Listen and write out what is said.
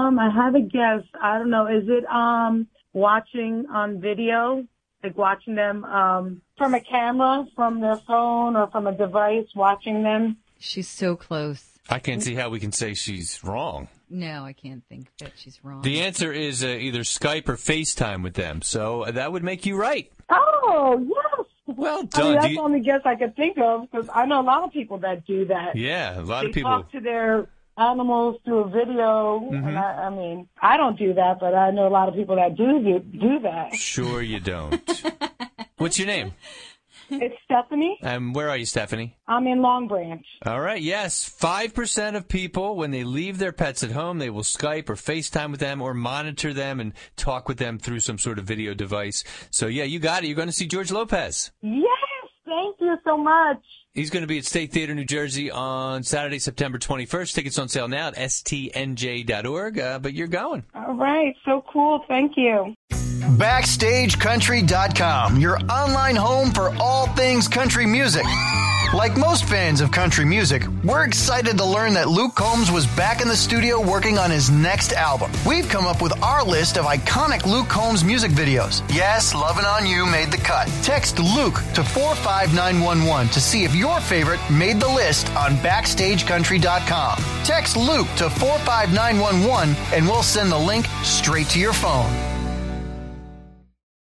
I have a guess. I don't know. Is it watching on video? Like watching them from a camera, from their phone, or from a device, watching them? She's so close. I can't see how we can say she's wrong. No, I can't think that she's wrong. The answer is either Skype or FaceTime with them. So that would make you right. Oh, yes. Well done. I mean, that's the only guess I could think of, because I know a lot of people that do that. Yeah, a lot of people. They talk to their animals through a video. And I mean, I don't do that, but I know a lot of people that do that. Sure you don't. What's your name? It's Stephanie. Where are you, Stephanie? I'm in Long Branch. All right, yes. 5% of people, when they leave their pets at home, they will Skype or FaceTime with them or monitor them and talk with them through some sort of video device. So, yeah, you got it. You're going to see George Lopez. Yes, thank you so much. He's going to be at State Theater, New Jersey on Saturday, September 21st. Tickets on sale now at stnj.org, but you're going. All right, so cool. Thank you. BackstageCountry.com, your online home for all things country music. Like most fans of country music, we're excited to learn that Luke Combs was back in the studio working on his next album. We've come up with our list of iconic Luke Combs music videos. Yes, Lovin' On You made the cut. Text Luke to 45911 to see if your favorite made the list on BackstageCountry.com. Text Luke to 45911 and we'll send the link straight to your phone.